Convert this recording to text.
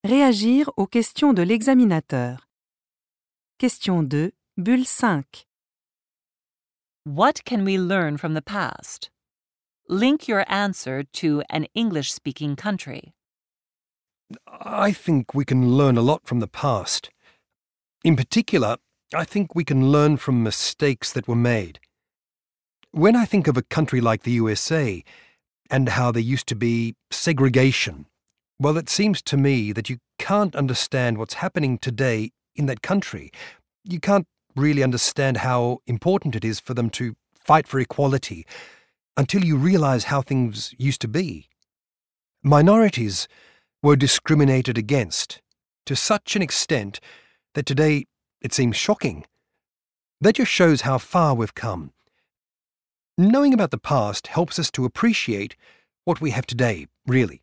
Réagir aux questions de l'examinateur. Question 2, bulle 5. What can we learn from the past? Link your answer to an English-speaking country. I think we can learn a lot from the past. In particular, I think we can learn from mistakes that were made. When I think of a country like the USA and how there used to be segregation, well, it seems to me that you can't understand what's happening today in that country. You can't really understand how important it is for them to fight for equality until you realize how things used to be. Minorities were discriminated against to such an extent that today it seems shocking. That just shows how far we've come. Knowing about the past helps us to appreciate what we have today, really.